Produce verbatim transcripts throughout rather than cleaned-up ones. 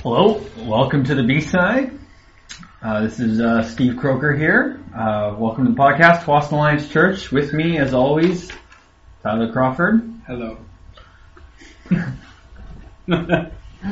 Hello, welcome to the B-Side. Uh, this is uh, Steve Croker here. Uh, welcome to the podcast, Tsawwassen Alliance Church. With me, as always, Tyler Crawford. Hello. How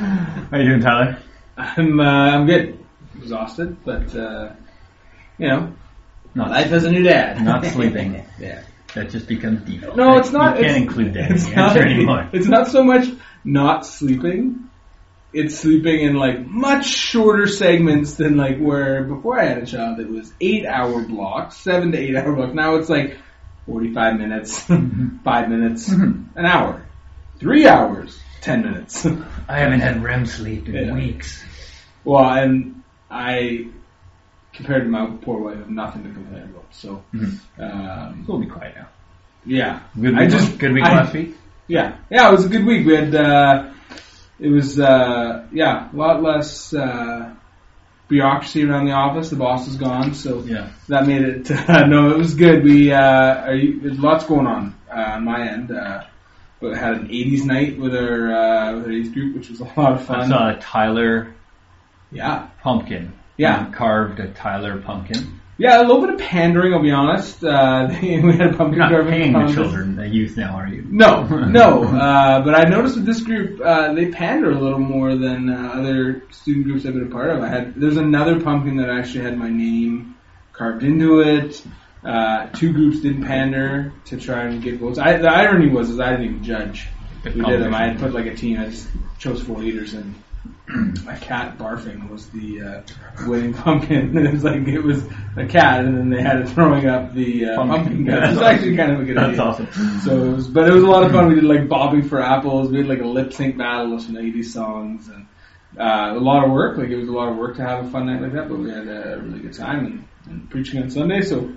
you doing, Tyler? I'm uh, I'm good. Exhausted, but uh, you know, Not life as a new dad. Not sleeping. Yeah. That just becomes default. No, it's not. You can't it's, include that it's in the not, answer anymore. It's not so much not sleeping. It's sleeping in like much shorter segments than like where before I had a child it was eight hour blocks, seven to eight hour blocks. Now it's like forty-five minutes, five minutes, an hour, three hours, ten minutes. I haven't had R E M sleep in Yeah. weeks. Well, and I, compared to my poor wife, have nothing to complain about. So, Mm-hmm. um, We'll be quiet now. yeah. Good week, I just, good week I, last week? Yeah. Yeah, it was a good week. We had, uh, it was, uh, yeah, a lot less, uh, bureaucracy around the office. The boss is gone, so Yeah. that made it, uh, no, it was good. We, uh, are you, there's lots going on, uh, on my end. Uh, we had an eighties night with our, uh, with our eighties group, which was a lot of I fun. saw a Tyler Yeah. pumpkin. Yeah. You carved a Tyler pumpkin. Yeah, a little bit of pandering, I'll be honest. Uh, we had a pumpkin You're not carving paying the contest. children, the youth now, are you? No, no. Uh, but I noticed with this group, uh, they pander a little more than uh, other student groups I've been a part of. I had there's another pumpkin that actually had my name carved into it. Uh, two groups didn't pander to try and get votes. I, the irony was is I didn't even judge. Good We did them. I combination. had put like a team. I just chose four leaders, and my cat barfing was the uh, winning pumpkin. It was like it was a cat, and then they had it throwing up the uh, Pumpkin. pumpkin gun. It was actually kind of a good That's idea. awesome. So it was, but it was a lot of fun. We did like bobbing for apples. We had like a lip sync battle with some eighties songs, and uh, a lot of work. Like it was a lot of work to have a fun night like that. But we had a really good time and, and preaching on Sunday. So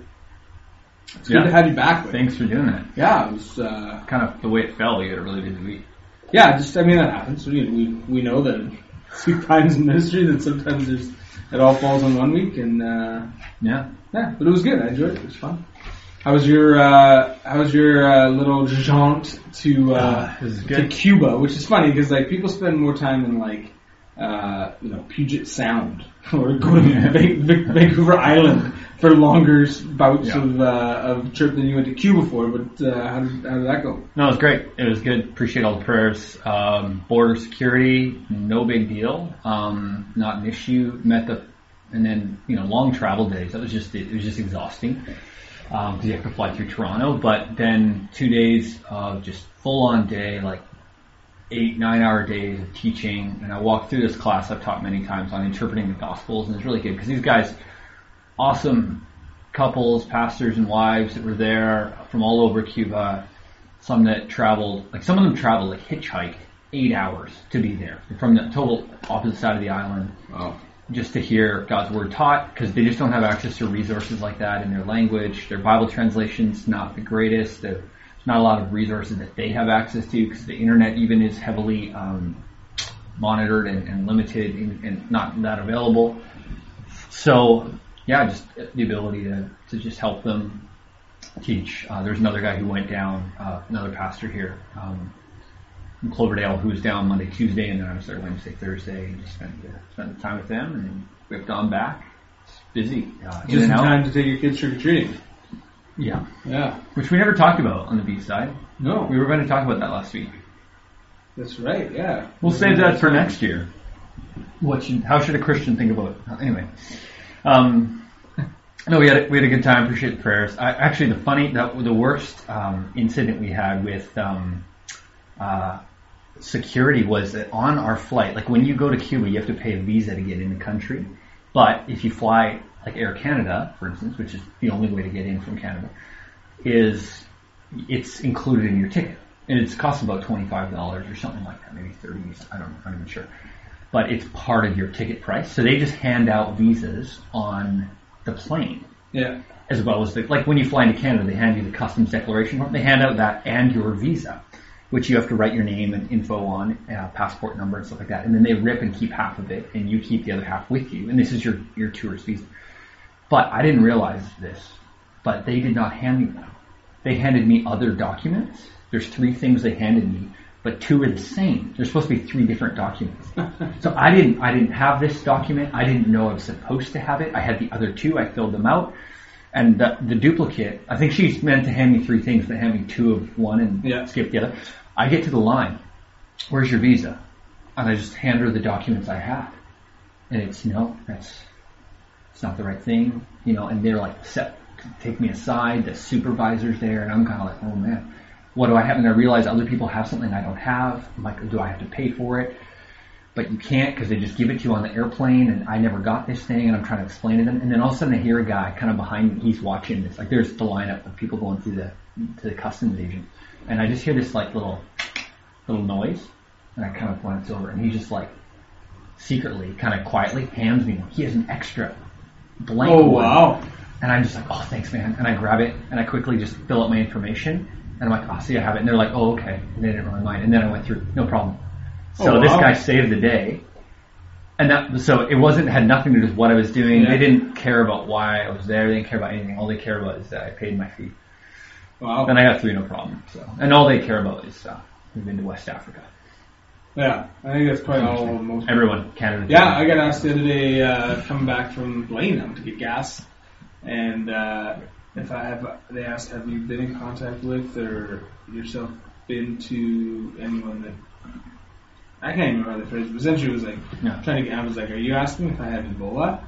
it's good Yeah. to have you back. With. Thanks for doing that. Yeah, it was. Uh, Kind of the way it fell, you had a really busy week. yeah, just I mean that happens. We we we know that in sweet times in ministry that sometimes there's it all falls on one week, and uh, Yeah. yeah, but it was good. I enjoyed it. It was fun. How was your uh, How was your uh, little jaunt to uh, Uh, this is to good. Cuba? Which is funny because like people spend more time in like uh, you know Puget Sound or go to Va- Va- Vancouver Island for longer bouts Yeah. of uh, of trip than you went to Cuba for. But uh, how did how did that go? No, it was great. It was good. Appreciate all the prayers. Um, border security, no big deal. Um, not an issue. Met the, and then, you know, long travel days. That was just, it was just exhausting. Um, cause you have to fly through Toronto, but then two days of just full on day, like eight, nine hour days of teaching. And I walked through this class I've taught many times on interpreting the Gospels, and it's really good because these guys, awesome couples, pastors and wives that were there from all over Cuba. Some that traveled, like some of them traveled, like hitchhiked eight hours to be there from the total opposite side of the island, Oh, just to hear God's word taught, because they just don't have access to resources like that in their language. Their Bible translation's not the greatest. There's not a lot of resources that they have access to, because the internet even is heavily um, monitored and, and limited and, and not that available. So yeah, just the ability to, to just help them teach. Uh, there's another guy who went down, uh, another pastor here um, in Cloverdale, who was down Monday, Tuesday, and then I was there Wednesday, Thursday, and just spent the, spent the time with them, and then whipped on back. It's busy. Uh, in just in and out. time to take your kids trick or treating. Yeah, Yeah. which we never talked about on the beach side. No, We were going to talk about that last week. that's right. Yeah. We'll save that for next year. What should, how should a Christian think about it? Anyway, um, no, we had a, we had a good time. Appreciate the prayers. I, actually, the funny, that the worst um, incident we had with um, uh, security was that on our flight. Like when you go to Cuba, you have to pay a visa to get in the country. But if you fly like Air Canada, for instance, which is the only way to get in from Canada, is it's included in your ticket. And it costs about twenty-five dollars or something like that, maybe thirty dollars, I don't know, I'm not even sure. But it's part of your ticket price. So they just hand out visas on the plane, Yeah. as well as the, like when you fly into Canada, they hand you the customs declaration form. They hand out that and your visa, which you have to write your name and info on, uh, passport number and stuff like that. And then they rip and keep half of it, and you keep the other half with you. And this is your, your tourist visa. But I didn't realize this, but they did not hand me that. They handed me other documents. There's three things they handed me, but two are the same. There's supposed to be three different documents. So I didn't, I didn't have this document. I didn't know I was supposed to have it. I had the other two. I filled them out. And the, the duplicate, I think she's meant to hand me three things, but hand me two of one and yeah. skip the other. I get to the line. Where's your visa? And I just hand her the documents I had. And it's, no, that's, it's not the right thing. You know, and they're like, set, take me aside. The supervisor's there. And I'm kind of like, oh man, what do I have? And I realize other people have something I don't have. I'm like, do I have to pay for it? But you can't because they just give it to you on the airplane, and I never got this thing, and I'm trying to explain to them. And then all of a sudden I hear a guy kind of behind me. He's watching this. Like there's the lineup of people going through the to the customs agent, and I just hear this like little little noise, and I kind of glance over, and he just like secretly, kind of quietly hands me one. He has an extra blank oh, one. wow. And I'm just like, oh, thanks, man. And I grab it, and I quickly just fill out my information, and I'm like, oh, see, I have it. And they're like, oh, okay. And they didn't really mind. And then I went through, no problem. So oh, wow. this guy saved the day. And that, so it wasn't, had nothing to do with what I was doing. Yeah. They didn't care about why I was there. They didn't care about anything. All they care about is that I paid my fee. Wow. Then I got through, no problem. So, and all they care about is, uh, we've been to West Africa. Yeah, I think that's probably all most Everyone, Canada. Yeah, I got asked the other day, uh, coming back from Blaine, I'm to get gas. And, uh, if I have, they asked, have you been in contact with or yourself been to anyone that, I can't even remember the phrase, but essentially it was like, yeah. trying to get, I was like, are you asking if I have Ebola?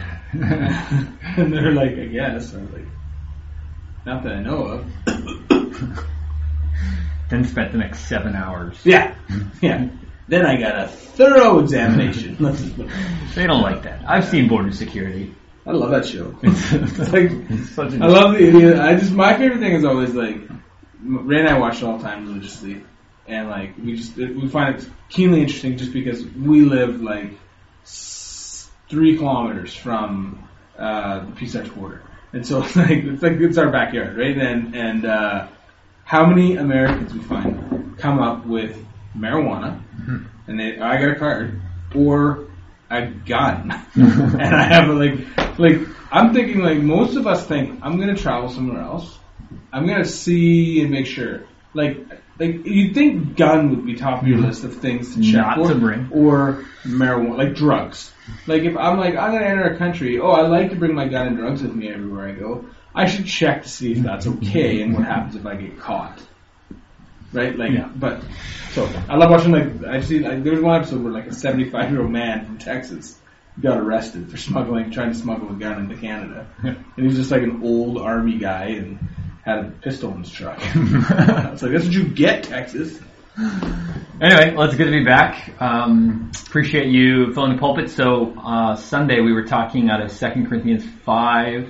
And they're like, I guess. I was like, not that I know of. Then spent the next seven hours. Yeah, yeah. Then I got a thorough examination. They don't like that. I've seen Border Security. I love that show. It's like, it's such a I love the idiot. I just, my favorite thing is always like, Ray and I watch it all the time religiously, and like we just we find it keenly interesting just because we live like s- three kilometers from uh, the Peace Arch border, and so it's like it's like it's our backyard, right? And and uh, how many Americans we find come up with marijuana, mm-hmm. and they I got a card or a gun, and I have a, like like I'm thinking like most of us think I'm gonna travel somewhere else. I'm gonna see and make sure. Like, like you'd think gun would be top of your list of things to check Not for, to bring. or marijuana, like drugs. Like if I'm like I'm gonna enter a country, oh, I like to bring my gun and drugs with me everywhere I go. I should check to see if that's okay and what happens if I get caught. Right? Like, yeah. But so I love watching like I've seen. Like, there was one episode where like a seventy-five year old man from Texas got arrested for smuggling, trying to smuggle a gun into Canada, and he was just like an old army guy and had a pistol in his truck. It's like, that's what you get, Texas. Anyway, well, it's good to be back. Um, appreciate you filling the pulpit. So uh, Sunday we were talking out of Second Corinthians five.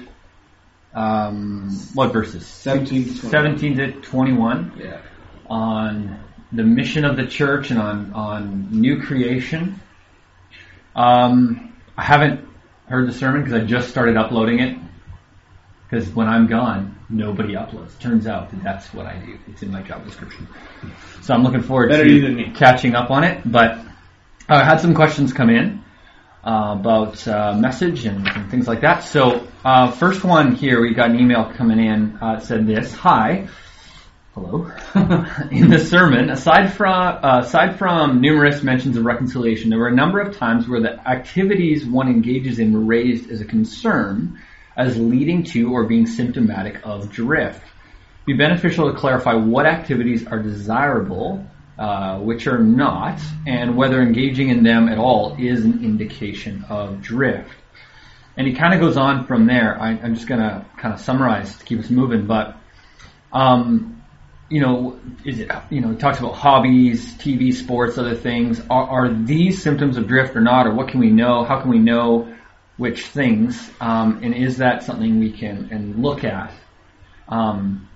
Um, what verses? seventeen to twenty-one. seventeen to twenty-one. Yeah. On the mission of the church and on, on new creation. Um, I haven't heard the sermon because I just started uploading it. Because when I'm gone, nobody uploads. Turns out that that's what I do. It's in my job description. So I'm looking forward Better to you than me. catching up on it. But I had some questions come in uh, about uh, message and, and things like that. So uh, first one here, we got an email coming in. Uh, it said this: Hi. Hello. In the sermon, aside from uh, aside from numerous mentions of reconciliation, there were a number of times where the activities one engages in were raised as a concern, as leading to or being symptomatic of drift. It'd be beneficial to clarify what activities are desirable, uh, which are not, and whether engaging in them at all is an indication of drift. And he kind of goes on from there. I, I'm just going to kind of summarize to keep us moving, but um, you know, is it, you know, he talks about hobbies, T V, sports, other things. Are, are these symptoms of drift or not, or what can we know? How can we know which things? Um, and is that something we can and look at? Um,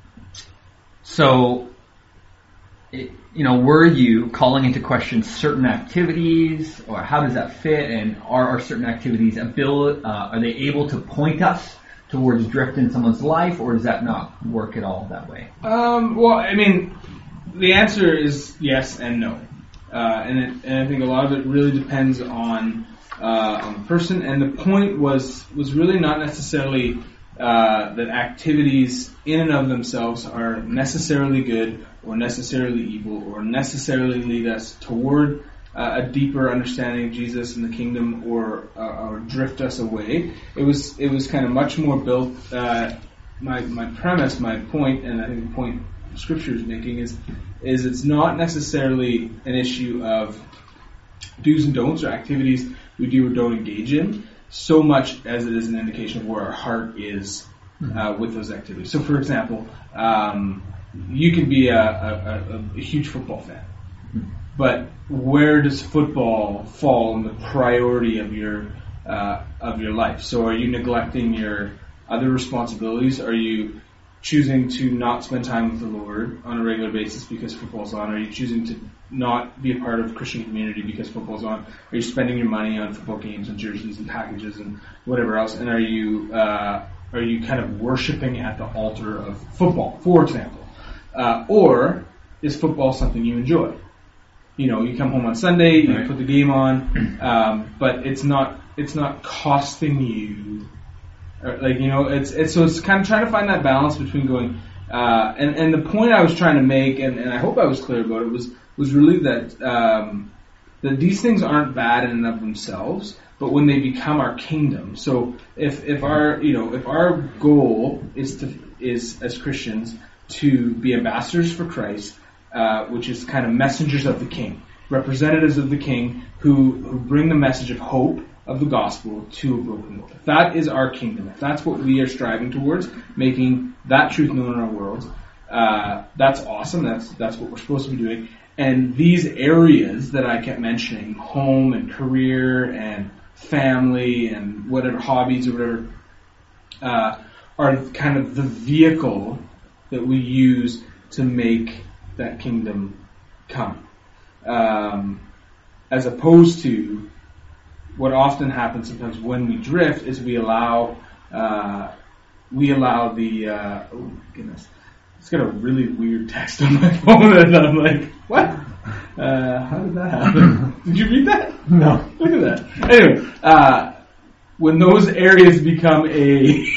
so, it, you know, were you calling into question certain activities, or how does that fit? And are, are certain activities ability, uh, are they able to point us towards drift in someone's life, or does that not work at all that way? Um, well, I mean, the answer is yes and no. Uh, and, it, and I think a lot of it really depends on uh, on the person. And the point was was really not necessarily uh, that activities in and of themselves are necessarily good or necessarily evil or necessarily lead us toward uh, a deeper understanding of Jesus and the kingdom or uh, or drift us away. It was it was kind of much more built. Uh, my my premise, my point, and I think the point Scripture is making is is it's not necessarily an issue of do's and don'ts or activities we do or don't engage in, so much as it is an indication of where our heart is uh, with those activities. So, for example, um, you can be a, a, a, a huge football fan, but where does football fall in the priority of your uh, of your life? So, are you neglecting your other responsibilities? Are you choosing to not spend time with the Lord on a regular basis because football's on? Are you choosing to not be a part of a Christian community because football's on? Are you spending your money on football games and jerseys and packages and whatever else? And are you uh, are you kind of worshiping at the altar of football, for example? Uh, or is football something you enjoy? You know, you come home on Sunday, you right. put the game on, um, but it's not it's not costing you. Like, you know, it's it's so it's kind of trying to find that balance between going, uh, and and the point I was trying to make, and, and I hope I was clear about it, was was really that um, that these things aren't bad in and of themselves, but when they become our kingdom. So if if our you know if our goal is to is as Christians to be ambassadors for Christ, uh, which is kind of messengers of the King, representatives of the King who who bring the message of hope of the gospel to a broken world. If that is our kingdom, if that's what we are striving towards, making that truth known in our world, uh, that's awesome. That's that's what we're supposed to be doing. And these areas that I kept mentioning, home and career and family and whatever hobbies or whatever, uh, are kind of the vehicle that we use to make that kingdom come. Um, as opposed to what often happens sometimes when we drift is we allow uh, we allow the uh, oh goodness, it's got a really weird text on my phone and I'm like, what? Uh, how did that happen? Did you read that? No. Look at that. Anyway, uh, when those areas become a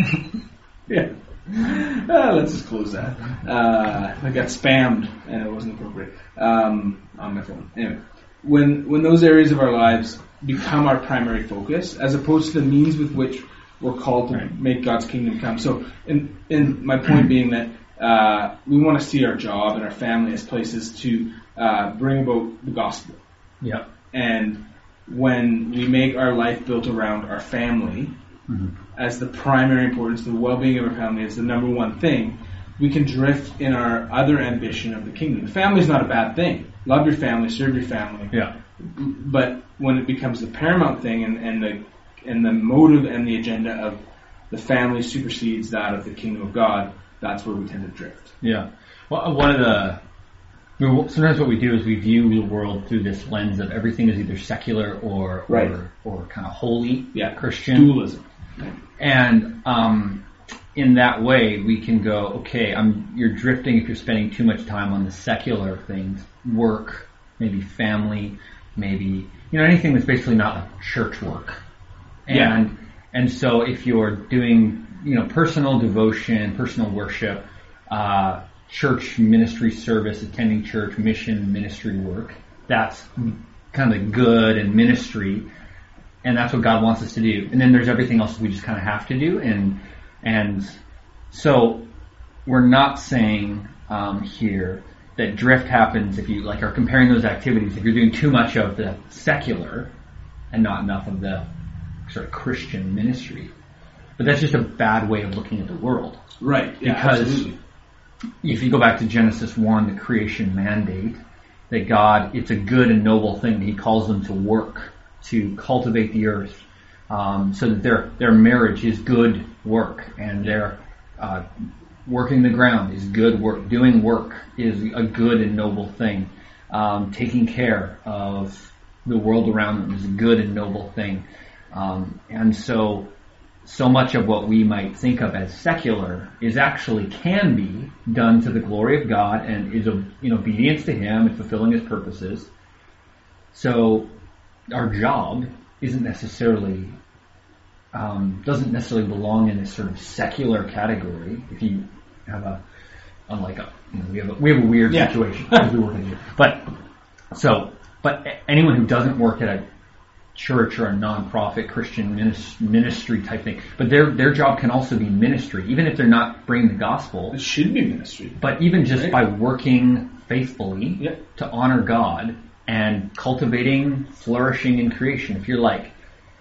yeah, uh, let's just close that. Uh, I got spammed and it wasn't appropriate um, on my phone. Anyway, when when those areas of our lives become our primary focus, as opposed to the means with which we're called to right. make God's kingdom come. So, in, in my point being that uh, we want to see our job and our family as places to uh, bring about the gospel. Yeah. And when we make our life built around our family mm-hmm. as the primary importance, the well-being of our family is the number one thing, we can drift in our other ambition of the kingdom. The family is not a bad thing. Love your family, serve your family. Yeah. But when it becomes the paramount thing and, and the and the motive and the agenda of the family supersedes that of the kingdom of God, that's where we tend to drift. Yeah. Well, one of the sometimes what we do is we view the world through this lens of everything is either secular or right. or, or kind of holy, yeah. Christian dualism, and um, in that way we can go, okay, I'm you're drifting if you're spending too much time on the secular things, work, maybe family. Maybe, you know, anything that's basically not like church work. And, yeah. and so if you're doing, you know, personal devotion, personal worship, uh, church ministry service, attending church, mission ministry work, that's kind of good and ministry. And that's what God wants us to do. And then there's everything else we just kind of have to do. And, and so we're not saying, um, here, that drift happens if you like are comparing those activities. If you're doing too much of the secular and not enough of the sort of Christian ministry, but that's just a bad way of looking at the world. Right. Yeah, because absolutely. If you go back to Genesis one, the creation mandate, that God, it's a good and noble thing that He calls them to work, to cultivate the earth, um, so that their their marriage is good work and their uh, working the ground is good work. Doing work is a good and noble thing. Um, taking care of the world around them is a good and noble thing. Um, and so, so much of what we might think of as secular is actually can be done to the glory of God and is a, in obedience to Him and fulfilling His purposes. So, our job isn't necessarily um, doesn't necessarily belong in this sort of secular category. If you have a unlike us. You know, we have a, we have a weird Yeah. situation because we work in here. But so, but anyone who doesn't work at a church or a non-profit Christian ministry type thing, but their their job can also be ministry, even if they're not bringing the gospel. It should be ministry. But even just Right. by working faithfully Yep. to honor God and cultivating, flourishing in creation. If you're like,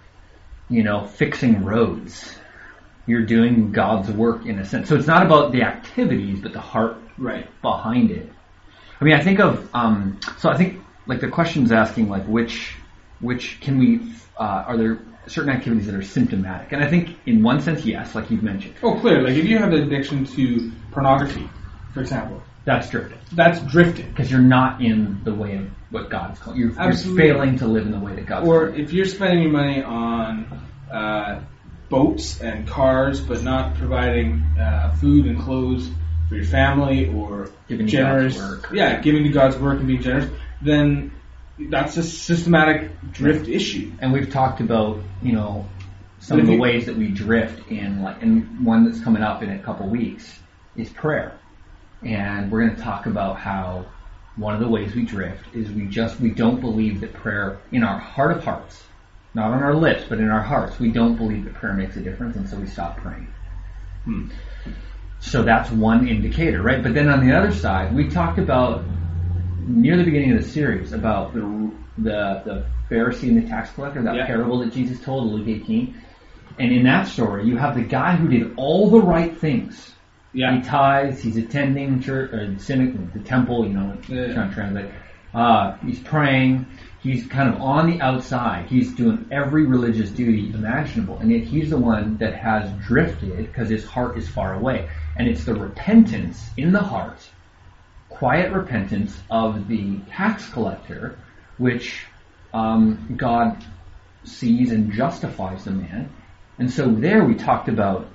you know, fixing roads, you're doing God's work in a sense. So it's not about the activities, but the heart Right. behind it. I mean, I think of, um, so I think like the question's asking like which, which can we, uh, are there certain activities that are symptomatic? And I think in one sense, yes, like you've mentioned. Oh, clear. Like if you have an addiction to pornography, for example, That's drifting. that's drifting. Because you're not in the way of what God's calling. You're, you're Absolutely. failing to live in the way that God's Or calling. if you're spending your money on uh, boats and cars, but not providing uh, food and clothes for your family, or Giving to generous, God's work. yeah, giving to God's work and being generous, then that's a systematic drift issue. And we've talked about, you know, some But of if the you- ways that we drift in, like, and one that's coming up in a couple weeks is prayer. And we're going to talk about how one of the ways we drift is we just, we don't believe that prayer, in our heart of hearts, not on our lips, but in our hearts, we don't believe that prayer makes a difference, and so we stop praying. Hmm. So that's one indicator, right? But then on the other side, we talked about, near the beginning of the series, about the the, the Pharisee and the tax collector, that Yeah. parable that Jesus told in Luke eighteen. And in that story, you have the guy who did all the right things. Yeah. He tithes, he's attending church, or the synagogue, the temple, you know, Yeah. trying to translate. Uh, he's praying. He's kind of on the outside. He's doing every religious duty imaginable. And yet he's the one that has drifted because his heart is far away. And it's the repentance in the heart, quiet repentance of the tax collector, which um, God sees and justifies the man. And so there we talked about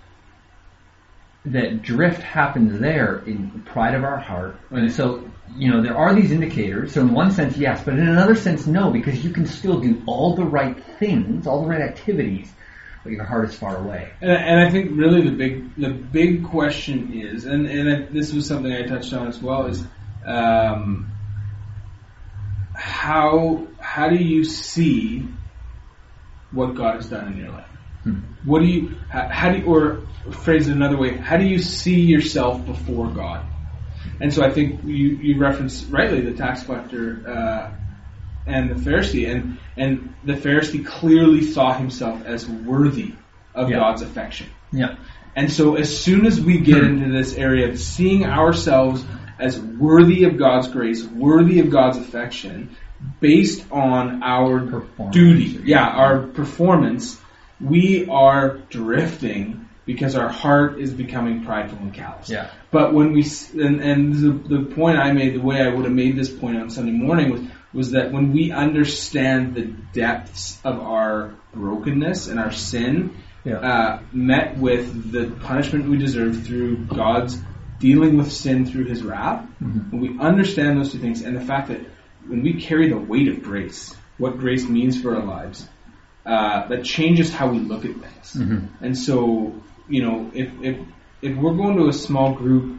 that drift happens there in the pride of our heart. And so, you know, there are these indicators. So in one sense, yes, but in another sense, no, because you can still do all the right things, all the right activities, but your heart is far away. And, and I think really the big the big question is, and, and I, this was something I touched on as well, is um, how how do you see what God has done in your life? Hmm. What do you how, how do you, or phrase it another way? How do you see yourself before God? And so I think you you referenced rightly the tax collector uh, and the Pharisee, and and the Pharisee clearly saw himself as worthy of Yeah. God's affection. Yeah. And so as soon as we get into this area of seeing ourselves as worthy of God's grace, worthy of God's affection, based on our Performance. duty, yeah, our performance, we are drifting because our heart is becoming prideful and callous. Yeah. But when we, s- and, and the, the point I made, the way I would have made this point on Sunday morning was, was that when we understand the depths of our brokenness and our sin, Yeah. uh, met with the punishment we deserve through God's dealing with sin through His wrath, Mhm. when we understand those two things, and the fact that when we carry the weight of grace, what grace means for our lives, uh, that changes how we look at things. Mhm. And so, you know, if if if we're going to a small group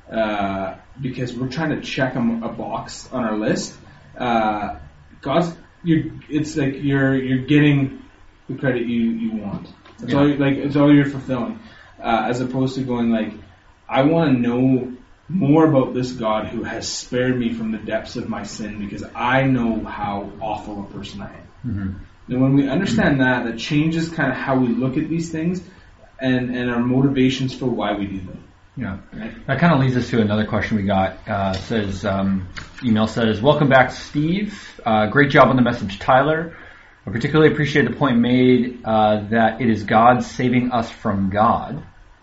uh, because we're trying to check a, a box on our list, uh, God's you're it's like you're you're getting the credit you, you want. It's Yeah. all you- like it's all you're fulfilling, uh, as opposed to going like, I want to know more about this God who has spared me from the depths of my sin because I know how awful a person I am. Mhm. And when we understand that, that changes kind of how we look at these things and, and our motivations for why we do them. Yeah. Right? That kind of leads us to another question we got. Uh, says, um, email says, welcome back, Steve. Uh, great job on the message, Tyler. I particularly appreciate the point made uh, that it is God saving us from God.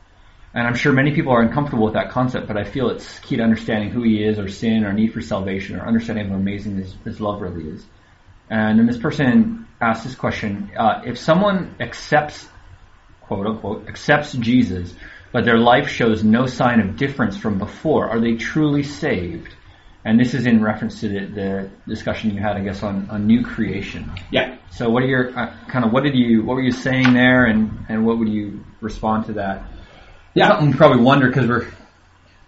And I'm sure many people are uncomfortable with that concept, but I feel it's key to understanding who He is, our sin, our need for salvation, our understanding of how amazing His, his love really is. And then this person asked this question, uh, if someone accepts, quote unquote, accepts Jesus, but their life shows no sign of difference from before, are they truly saved? And this is in reference to the, the discussion you had, I guess, on, on new creation. Yeah. So what are your, uh, kind of, what did you, what were you saying there, and, and what would you respond to that? Yeah. Something you probably wonder, because we're,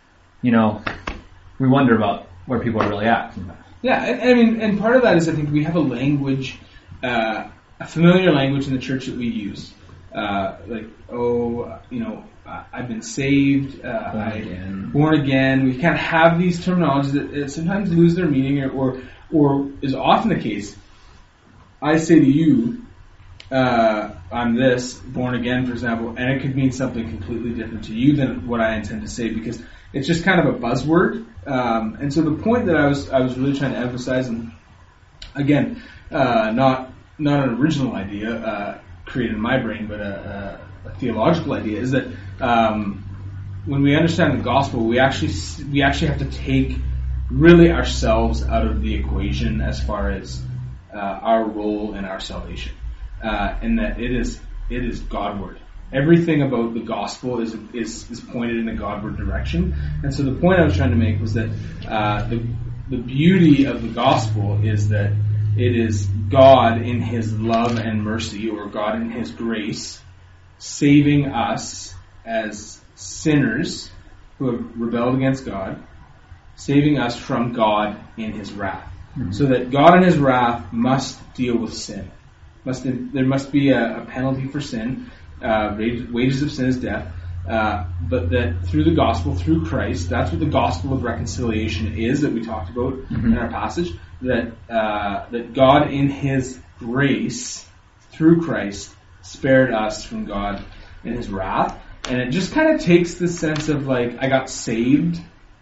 you know, we wonder about where people are really at sometimes. Yeah, and, I mean, and part of that is I think we have a language, uh, a familiar language in the church that we use. Uh, like, oh, you know, I've been saved, uh, born, I, again. born again. We kind of have these terminologies that sometimes lose their meaning, or, or, or is often the case. I say to you, uh, I'm this, born again, for example, and it could mean something completely different to you than what I intend to say, because it's just kind of a buzzword. Um, and so the point that I was I was really trying to emphasize, and again, uh, not not an original idea uh, created in my brain, but a, a, a theological idea, is that um, when we understand the gospel, we actually we actually have to take really ourselves out of the equation as far as uh, our role in our salvation, uh, and that it is it is Godward. Everything about the gospel is, is is pointed in a Godward direction. And so the point I was trying to make was that uh, the the beauty of the gospel is that it is God in His love and mercy, or God in His grace, saving us as sinners who have rebelled against God, saving us from God in His wrath. Mm-hmm. So that God in His wrath must deal with sin. Must there must be a, a penalty for sin. Uh, wages of sin is death, uh, but that through the gospel, through Christ, that's what the gospel of reconciliation is that we talked about mm-hmm. in our passage, that uh, that God in His grace, through Christ, spared us from God in His wrath. And it just kind of takes this sense of like, I got saved.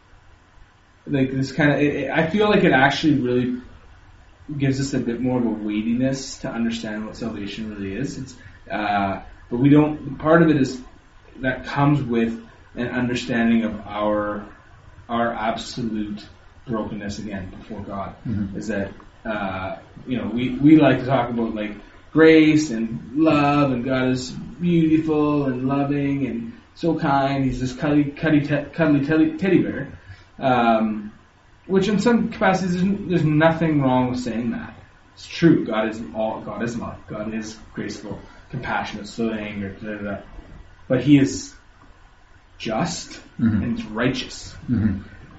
Like this kind of, it, it, I feel like it actually really gives us a bit more of a weightiness to understand what salvation really is. It's uh, But we don't, part of it is that comes with an understanding of our our absolute brokenness again before God. Mm-hmm. Is that, uh, you know, we, we like to talk about like grace and love, and God is beautiful and loving and so kind. He's this cuddly, cuddly, te- cuddly teddy, teddy bear. Um, which in some capacities, there's, there's nothing wrong with saying that. It's true. God is all, God is love. God is graceful, compassionate, slow to anger, da, da, da. But He is just mm-hmm. and He's righteous. Mm-hmm.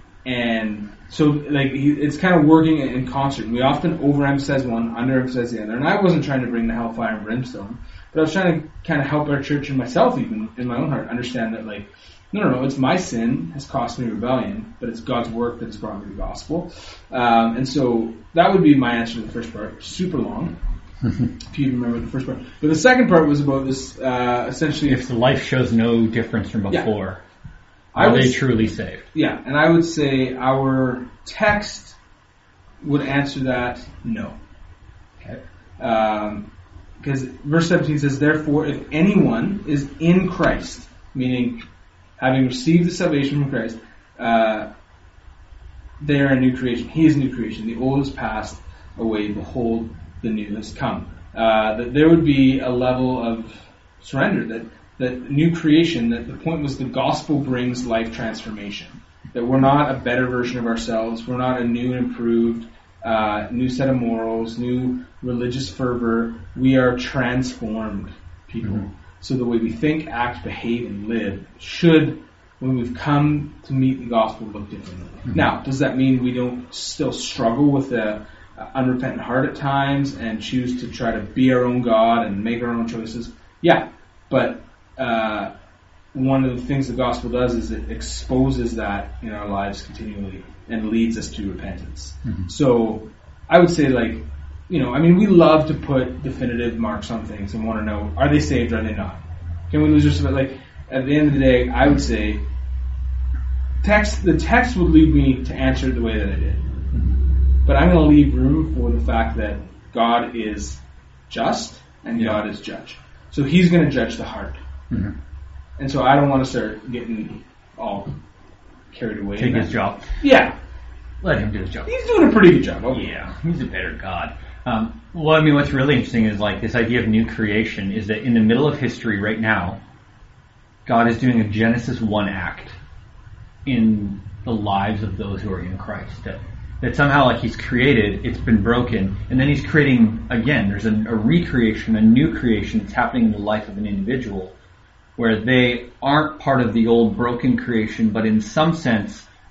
And so, like, he, it's kind of working in concert. We often overemphasize one, underemphasize the other. And I wasn't trying to bring the hellfire and brimstone, but I was trying to kind of help our church and myself, even in my own heart, understand that, like, no, no, no, it's my sin has cost me rebellion, but it's God's work that has brought me the gospel. Um, and so that would be my answer to the first part. Super long. If you remember the first part. But the second part was about this, uh, essentially... If the life shows no difference from before, yeah. are would, they truly saved? Yeah, and I would say our text would answer that no. Okay. Um, because verse seventeen says, therefore, if anyone is in Christ, meaning having received the salvation from Christ, uh, they are a new creation. He is a new creation. The old is passed away. Behold, the new has come. Uh, that there would be a level of surrender, that, that new creation, that the point was the gospel brings life transformation. That we're not a better version of ourselves, we're not a new and improved, uh, new set of morals, new religious fervor. We are transformed people. Mm-hmm. So the way we think, act, behave, and live should, when we've come to meet the gospel, look differently. Mm-hmm. Now, does that mean we don't still struggle with a Uh, unrepentant heart at times and choose to try to be our own God and make our own choices? Yeah, but uh, one of the things the gospel does is it exposes that in our lives continually and leads us to repentance. Mm-hmm. So I would say, like, you know, I mean, we love to put definitive marks on things and want to know, are they saved or are they not? Can we lose ourselves? Like, at the end of the day, I would say text. the text would lead me to answer it the way that I did. But I'm going to leave room for the fact that God is just and yeah. God is judge. So He's going to judge the heart. Mm-hmm. And so I don't want to start getting all carried away. Take his job. Yeah. Let Him do His job. He's doing a pretty good job. Okay. Yeah, He's a better God. Um, well, I mean, what's really interesting is like this idea of new creation is that in the middle of history right now, God is doing a Genesis one act in the lives of those who are in Christ. That That somehow, like, He's created, it's been broken, and then He's creating again. There's a, a recreation, a new creation that's happening in the life of an individual, where they aren't part of the old broken creation, but in some sense,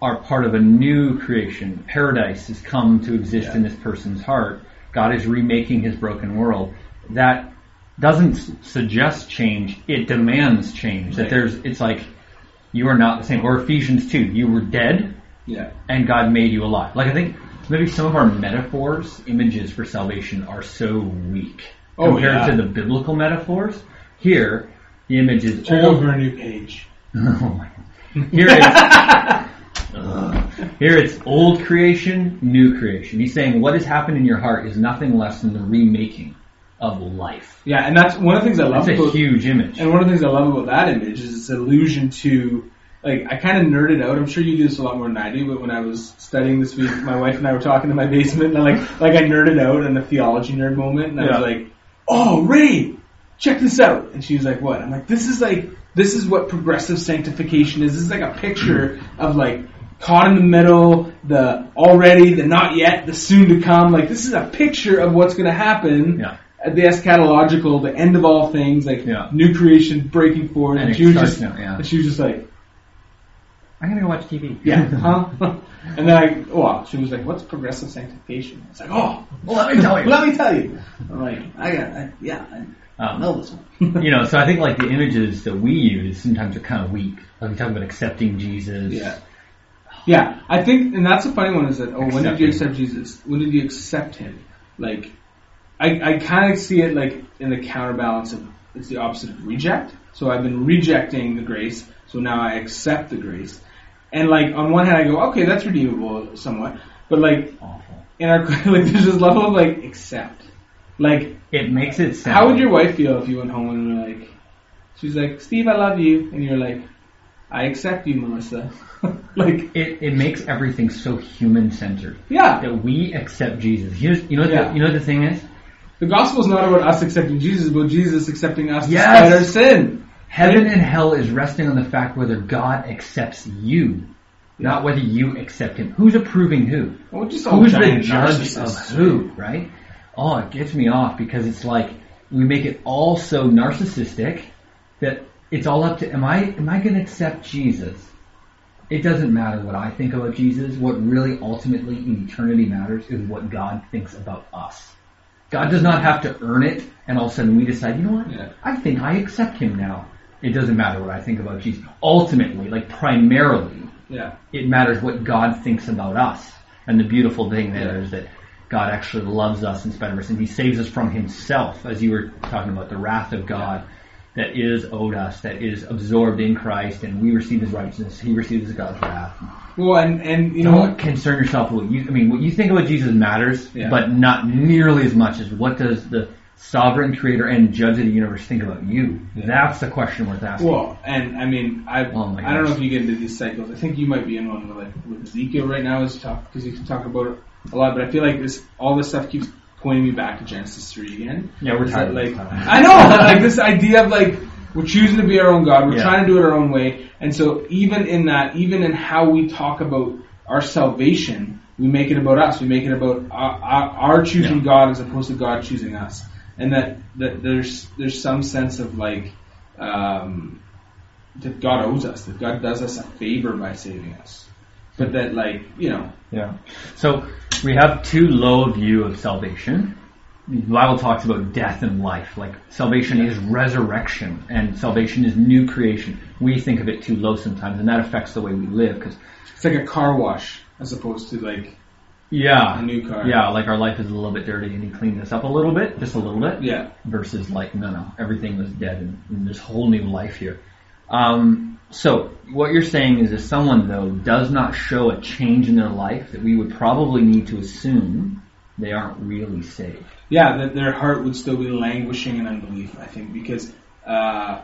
are part of a new creation. Paradise has come to exist yeah. in this person's heart. God is remaking his broken world. That doesn't s- suggest change. It demands change. Right. That there's, it's like, you are not the same. Or Ephesians two, you were dead, yeah. and God made you alive. Like, I think maybe some of our metaphors, images for salvation are so weak oh, compared yeah. to the biblical metaphors. Here, the image is Turn old. over a new page. Oh my God. Here it's, uh, here it's old creation, new creation. He's saying what has happened in your heart is nothing less than the remaking of life. Yeah, and that's one of the things I love It's a about, huge image. And one of the things I love about that image is its allusion to, like, I kind of nerded out. I'm sure you do this a lot more than I do, but when I was studying this week, my wife and I were talking in my basement, and I, like, like I nerded out in a theology nerd moment, and I yeah. was like, oh, Ray, check this out. And she was like, what? I'm like, this is like, this is what progressive sanctification is. This is like a picture of, like, caught in the middle, the already, the not yet, the soon to come. Like, this is a picture of what's going to happen. Yeah. At the eschatological, the end of all things, like yeah. new creation breaking forward. And, and she was just, now, yeah. and she was just like, I'm gonna go watch T V. yeah, huh? And then I, well, she was like, what's progressive sanctification? It's like, oh, well, let me tell you. let me tell you. I'm like, I got, I, yeah, I um, know this one. You know, so I think like the images that we use sometimes are kind of weak. Like we talk about accepting Jesus. Yeah. Yeah, I think, and that's the funny one is that, oh, when did you accept Jesus? When did you accept him? Like, I, I kind of see it like in the counterbalance of, it's the opposite of reject. So I've been rejecting the grace, so now I accept the grace. And like, on one hand I go, okay, that's redeemable somewhat. But like, awful. In our, like, there's this level of like, accept. Like, it makes it sound. How would your wife feel if you went home and were like, she's like, Steve, I love you. And you're like, I accept you, Melissa. Like, it, it makes everything so human-centered. Yeah. That we accept Jesus. You know, you know, yeah. the, you know what the thing is? The gospel is not about us accepting Jesus, it's about Jesus accepting us yes. despite our sin. Heaven and hell is resting on the fact whether God accepts you, yeah. not whether you accept him. Who's approving who? Well, just Who's the judge of who, right? Oh, it gets me off because it's like we make it all so narcissistic that it's all up to, am I, am I going to accept Jesus? It doesn't matter what I think about Jesus. What really ultimately in eternity matters is what God thinks about us. God does not have to earn it, and all of a sudden we decide, you know what? Yeah. I think I accept him now. It doesn't matter what I think about Jesus. Ultimately, like primarily, yeah. it matters what God thinks about us. And the beautiful thing there yeah. is that God actually loves us in spite of our sin. He saves us from himself, as you were talking about, the wrath of God yeah. that is owed us, that is absorbed in Christ, and we receive his righteousness. He receives God's wrath. Well, and, and you Don't know, concern yourself with what you, I mean, what you think about Jesus matters, yeah. but not nearly as much as what does the sovereign creator and judge of the universe think about you. Yeah. That's the question worth asking. Well, and I mean, I oh I don't know if you get into these cycles. I think you might be in one with like with Ezekiel right now as you talk, because you can talk about it a lot, but I feel like this, all this stuff keeps pointing me back to Genesis three again. Yeah, we're tired. Like, I know, like this idea of like, we're choosing to be our own God, we're yeah. trying to do it our own way, and so even in that, even in how we talk about our salvation, we make it about us. We make it about our, our, our choosing yeah. God as opposed to God choosing us. And that, that there's there's some sense of like um, that God owes us, that God does us a favor by saving us. But that, like, you know. Yeah. So we have too low a view of salvation. The Bible talks about death and life. Like salvation yeah. is resurrection, and salvation is new creation. We think of it too low sometimes, and that affects the way we live. Because it's like a car wash as opposed to like yeah, a new car. Yeah, like our life is a little bit dirty, and He cleaned us up a little bit, just a little bit. Yeah. Versus like no, no, everything was dead, and, and there's whole new life here. Um, so what you're saying is, if someone though does not show a change in their life, that we would probably need to assume they aren't really saved. Yeah, that their heart would still be languishing in unbelief, I think, because uh,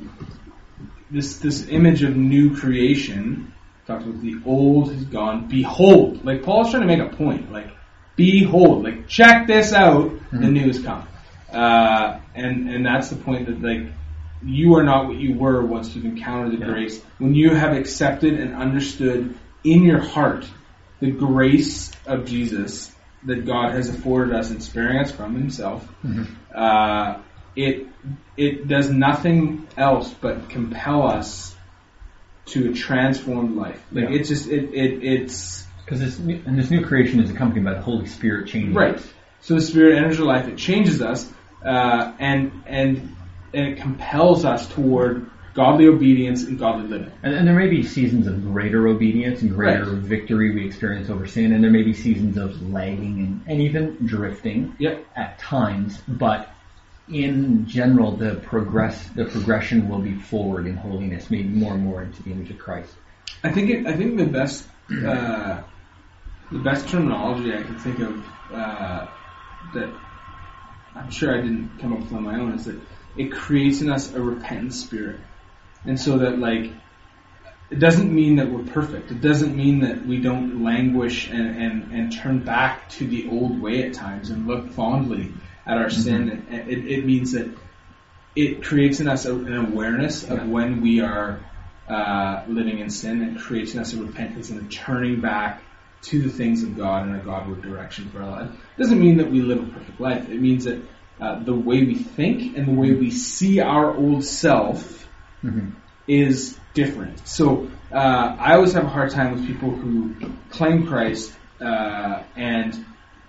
this this image of new creation talks about the old has gone. Behold, like Paul's trying to make a point. Like, behold, like check this out. Mm-hmm. The new has come, uh, and and that's the point that like you are not what you were once you've encountered the yeah. grace. When you have accepted and understood in your heart the grace of Jesus that God has afforded us in sparing us from Himself, mm-hmm. uh, it it does nothing else but compel us to a transformed life. Like Yeah. it's just it, it it's Because this new, and this new creation is accompanied by the Holy Spirit changing right. us. So the Spirit enters our life, it changes us, uh, and and and it compels us toward godly obedience and godly living. And, and there may be seasons of greater obedience and greater Right. victory we experience over sin, and there may be seasons of lagging and, and even drifting Yep. at times. But in general, the progress the progression will be forward in holiness, maybe more and more into the image of Christ. I think it, I think the best uh, the best terminology I can think of uh, that I'm sure I didn't come up with on my own is that it creates in us a repentant spirit, and so that like it doesn't mean that we're perfect. It doesn't mean that we don't languish and, and, and turn back to the old way at times and look fondly at our mm-hmm. sin. It, it, it means that it creates in us a, an awareness of yeah. when we are uh, living in sin, and creates in us a repentance and a turning back to the things of God in a Godward direction for our life. It doesn't mean that we live a perfect life. It means that uh, the way we think and the way we see our old self mm-hmm. is different. So uh, I always have a hard time with people who claim Christ uh, and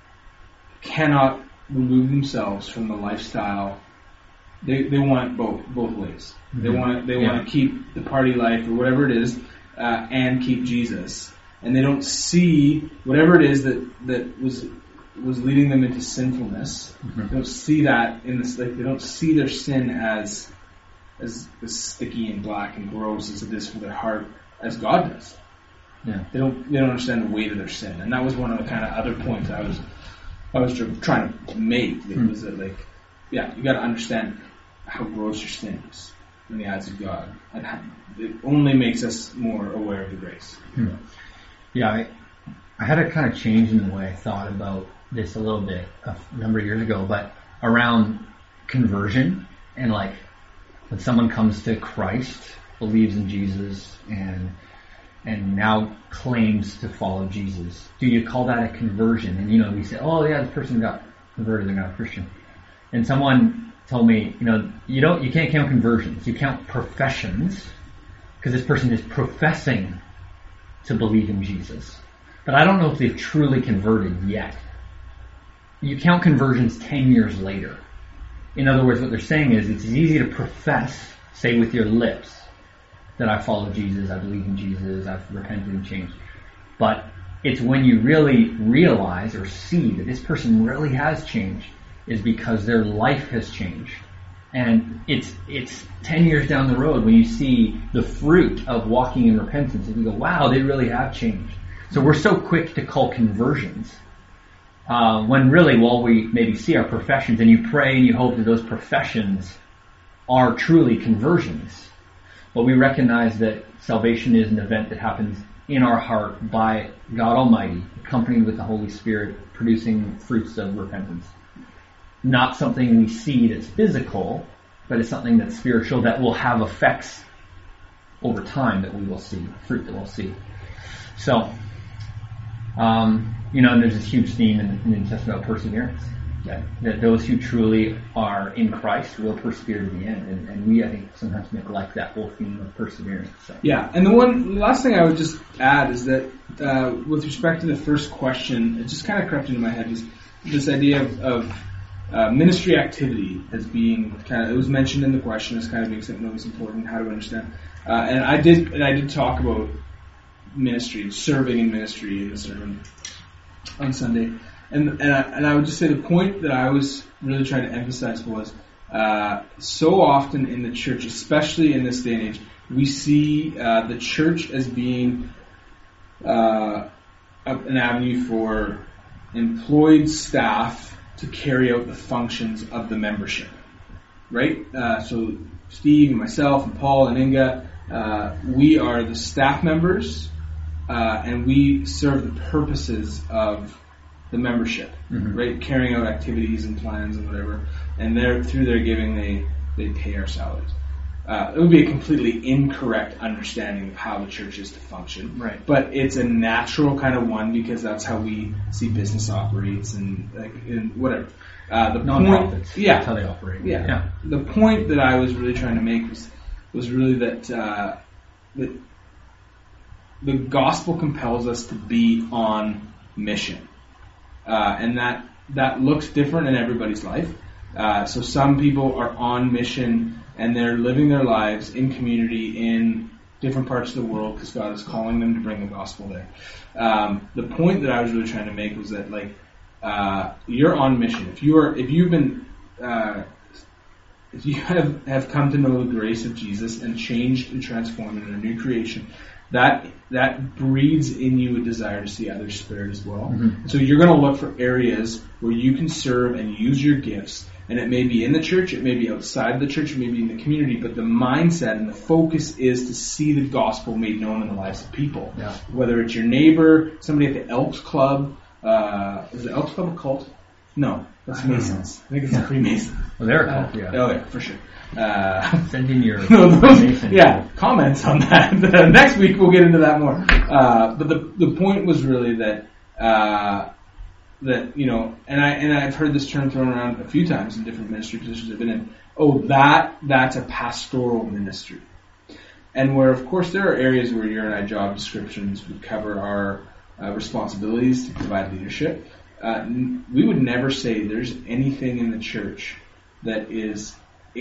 cannot remove themselves from the lifestyle. They they want both both ways. Mm-hmm. They want they yeah. want to keep the party life or whatever it is, uh, and keep Jesus. And they don't see whatever it is that, that was was leading them into sinfulness. Mm-hmm. They don't see that in this. Like they don't see their sin as as as sticky and black and gross as it is for their heart, as God does. Yeah. They don't they don't understand the weight of their sin, and that was one of the kind of other points I was I was trying to make. It mm-hmm. was that like, yeah, you got to understand how gross your sin is in the eyes of God, and how, it only makes us more aware of the grace. Mm-hmm. Yeah, I, I had a kind of change in the way I thought about this a little bit a number of years ago, but around conversion and like when someone comes to Christ, believes in Jesus, and and now claims to follow Jesus, do you call that a conversion? And you know, we say, oh yeah, this person got converted, they're not a Christian. And someone told me, you know, you don't, you can't count conversions, you count professions, because this person is professing to believe in Jesus. But I don't know if they've truly converted yet. You count conversions ten years later. In other words, what they're saying is it's easy to profess, say with your lips, that I follow Jesus, I believe in Jesus, I've repented and changed. But it's when you really realize or see that this person really has changed is because their life has changed. And it's it's ten years down the road when you see the fruit of walking in repentance and you go, wow, they really have changed. So we're so quick to call conversions uh, when really, while we maybe see our professions and you pray and you hope that those professions are truly conversions. But we recognize that salvation is an event that happens in our heart by God Almighty, accompanied with the Holy Spirit, producing fruits of repentance. Not something we see that's physical, but it's something that's spiritual that will have effects over time that we will see, fruit that we'll see. So, um, you know, and there's this huge theme in the New Testament about perseverance, that, that those who truly are in Christ will persevere to the end. And, and we, I think, sometimes neglect that whole theme of perseverance. So. Yeah, and the one the last thing I would just add is that uh, with respect to the first question, it just kind of crept into my head, is this idea of, of Uh, ministry activity as being kind of, it was mentioned in the question as kind of being something that was important, how to understand. Uh, and I did, and I did talk about ministry, serving in ministry in the sermon on Sunday. And and I, and I would just say the point that I was really trying to emphasize was uh, so often in the church, especially in this day and age, we see uh, the church as being uh, an avenue for employed staff to carry out the functions of the membership, right? Uh, so Steve and myself and Paul and Inga, uh, we are the staff members, uh, and we serve the purposes of the membership, mm-hmm. right? Carrying out activities and plans and whatever, and they're, through their giving, they they pay our salaries. Uh, it would be a completely incorrect understanding of how the church is to function. Right. But it's a natural kind of one because that's how we see business operates and like and whatever. Uh, the Non-profits. Point, yeah. That's how they operate. Yeah. yeah. The point that I was really trying to make was was really that uh, that the gospel compels us to be on mission. Uh, and that, that looks different in everybody's life. Uh, so some people are on mission and they're living their lives in community in different parts of the world because God is calling them to bring the gospel there. Um, the point that I was really trying to make was that, like, uh, you're on mission. If you are, if you've been, uh, if you have, have come to know the grace of Jesus and changed and transformed into a new creation, that that breeds in you a desire to see others spared as well. Mm-hmm. So you're going to look for areas where you can serve and use your gifts. And it may be in the church, it may be outside the church, it may be in the community, but the mindset and the focus is to see the gospel made known in the lives of people. Yeah. Whether it's your neighbor, somebody at the Elks Club, uh, is the Elks Club a cult? No, that's Masons. I think it's a Freemason. Well, they're a cult, uh, yeah. Oh, yeah, for sure. Uh, Send in your no, those, Freemason. Yeah, comments on that. Next week we'll get into that more. Uh, but the the point was really that uh, that you know, and I and I've heard this term thrown around a few times in different ministry positions I've been in. Oh, that that's a pastoral ministry, and where of course there are areas where your and I job descriptions would cover our uh, responsibilities to provide leadership. Uh, n- we would never say there's anything in the church that is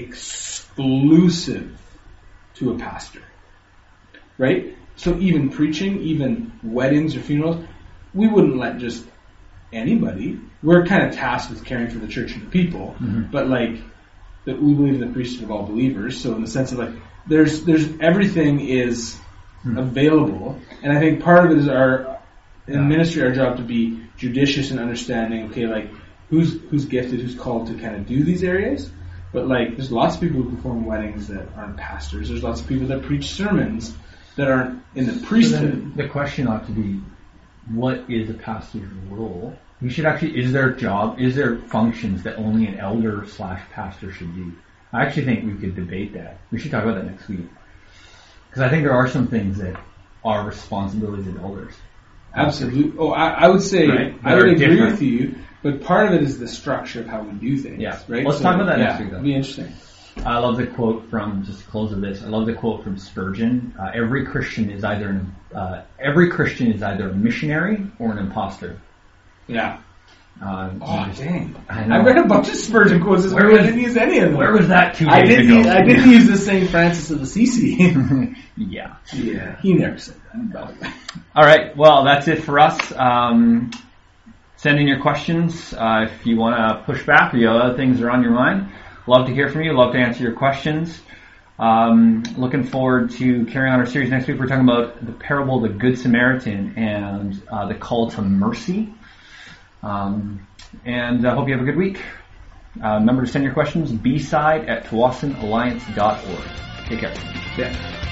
exclusive to a pastor, right? So even preaching, even weddings or funerals, we wouldn't let just anybody. We're kind of tasked with caring for the church and the people, mm-hmm. but like that we believe in the priesthood of all believers. So in the sense of like, there's there's everything is mm-hmm. available, and I think part of it is our in yeah. ministry, our job to be judicious and understanding. Okay, like who's who's gifted, who's called to kind of do these areas. But like, there's lots of people who perform weddings that aren't pastors. There's lots of people that preach sermons that aren't in the priesthood. So the question ought to be, what is a pastor's role? You should actually, is there a job, is there functions that only an elder slash pastor should do? I actually think we could debate that. We should talk about that next week. Because I think there are some things that are responsibilities of elders. Absolutely. Oh, I, I would say, right? I would agree different. with you. But part of it is the structure of how we do things, yeah. right? Let's so, talk about that yeah, next week, though. It'll be interesting. I love the quote from, just to close with this, I love the quote from Spurgeon. Uh, every Christian is either an, uh, every Christian is either a missionary or an imposter. Yeah. Uh, oh, just, dang. I, I read a bunch of Spurgeon quotes this where week. Was, I didn't use any of them. Where was that two days I didn't ago? Use, I didn't use the Saint Francis of Assisi. yeah. Yeah. He never said that. All right. Well, that's it for us. Um, Send in your questions uh, if you want to push back or you have other things that are on your mind. Love to hear from you. Love to answer your questions. Um, looking forward to carrying on our series next week. We're talking about the parable of the Good Samaritan and uh, the call to mercy. Um, and I uh, hope you have a good week. Uh, remember to send your questions b side at tawasin alliance dot org. Take care. Yeah.